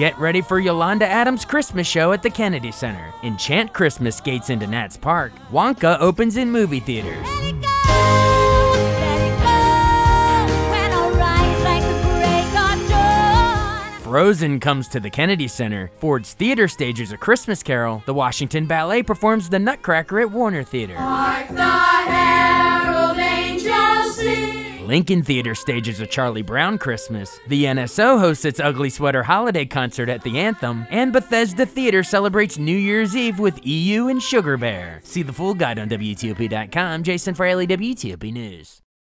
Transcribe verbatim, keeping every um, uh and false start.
Get ready for Yolanda Adams' Christmas show at the Kennedy Center. Enchant Christmas skates into Nats Park. Wonka opens in movie theaters. Let it go, let it go, when I rise like the break of dawn. Frozen comes to the Kennedy Center. Ford's Theater stages A Christmas Carol. The Washington Ballet performs The Nutcracker at Warner Theater. Hark the herald angels sing. Lincoln Theater stages A Charlie Brown Christmas. The N S O hosts its Ugly Sweater holiday concert at the Anthem. And Bethesda Theater celebrates New Year's Eve with E U and Sugar Bear. See the full guide on W T O P dot com. Jason Fraley, W T O P News.